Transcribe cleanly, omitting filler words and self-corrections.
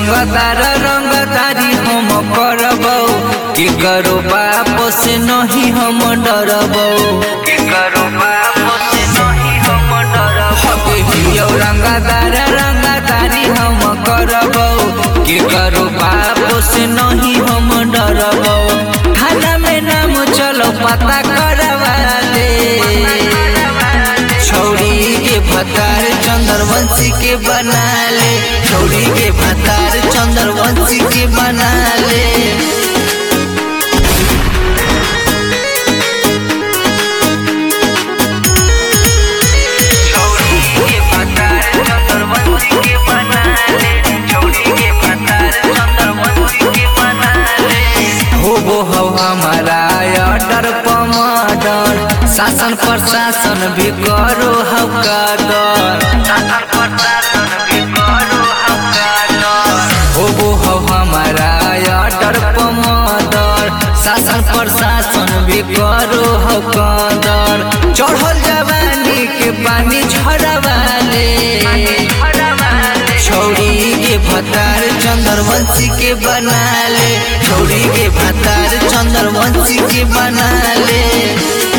रंगदारी हम करबौ के करो बाप से नहीं हम डरबौ के करो बाप से नहीं हम डरबौ रंगदारी हम करबौ के करो बाप से नहीं हम डरबौ थाना में नाम चलो पता करवा दे छौरी के भतार चंद्रवंशी के बना ले छौरी के भतार चंद्रवंशी के बना ले हमारा डर पमडर शासन प्रशासन भी करो हवकादर शासन प्रशासन भी करो हवकादर हो हमारा डर पमडर शासन प्रशासन भी करो हवकादर चढ़ल जवानी के पानी झड़वाले छौरी के भतार चंद्रवंशी के बना ले छौरी के भतार चंद्रवंशी के बना ले।